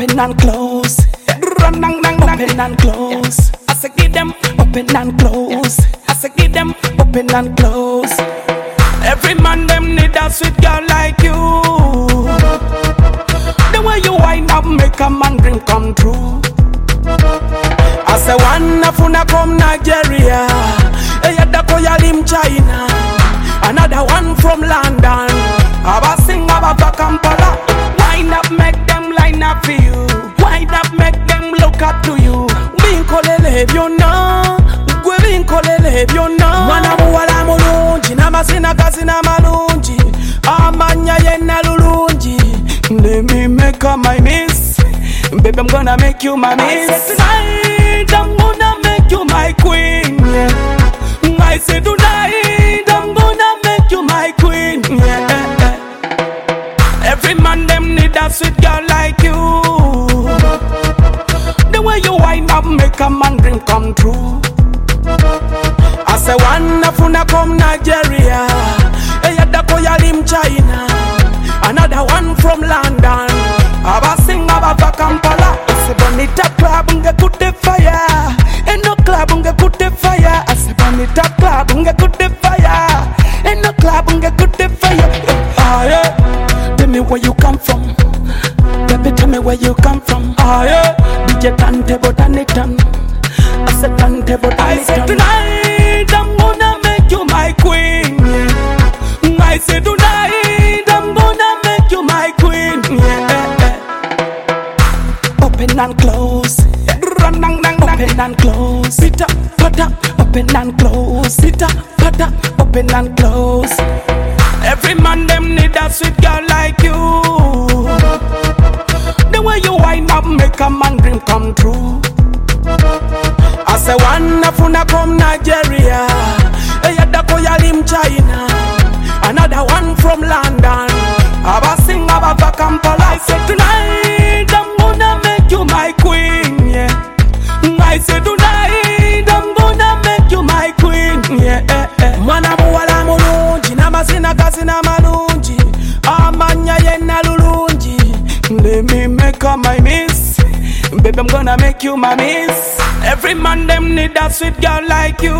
open and close. Run, nang, nang, nang. Open and close. I say give them open and close. I say give them open and close. Every man them need a sweet girl like you. The way you wind up make a man dream come true. I say one afuna from Nigeria, eyadako yalim China, another one from London. Aba sing aba Kampala. Wind up make them line up for you. Wind up make them look up to you. Binkolele byonna, gwe binkolele byonna. Mwana muwala mulungi n'amasina kasina malungi, amanya yenna lulungi. Let me make her my miss, baby I'm gonna make you my miss. Tonight I'm gonna make you my queen, yeah. I say tonight I'm gonna make you my queen, yeah. Every man them need a sweet girl like you. The way you wind up make a man dream come true. I say one afuna from Nigeria, eyadako yalim China, another one from London. Aba sing aba Kampala. I say bonita club unge kutte fire. Eno club unge kutte fire. I say bonita club unge kutte fire. Eno club unge kutte fire. Ah yeah. Tell me where you come from. Baby tell me where you come from. Ah yeah. DJ Tante Botanitan. I said Tante Botanitan. I said tonight I'm gonna make you my queen, yeah. I said tonight I'm gonna make you my queen, yeah. Open and close, run, nang, nang, nang. Open and close, pita, pata. Open and close, pita, pata. Open and close. Every man them need a sweet girl like you. The way you wind up make a man dream come true. I say one afuna from Nigeria, eyadako yalim China, another one from London. Aba sing aba Kampala. I say tonight I'm gonna make you my queen, yeah. I say tonight I'm gonna make you my queen, yeah. Mwana muwala mulungi n'amasina kasina malungi, amanya yenna lulungi. Let me make her my miss, baby I'm gonna make you my miss. Every man them need a sweet girl like you.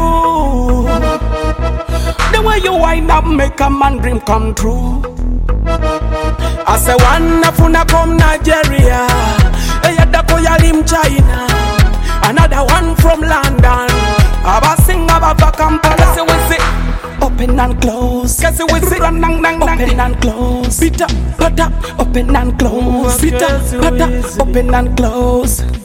The way you wind up make a man dream come true. I say one afuna from Nigeria, eyadako yalim China, another one from London. Aba sing aba Kampala. Say we say open and close. Say we say run, nang, nang, nang. Open and close. Pita, pata. Open and close. Pita, pata. Open and close.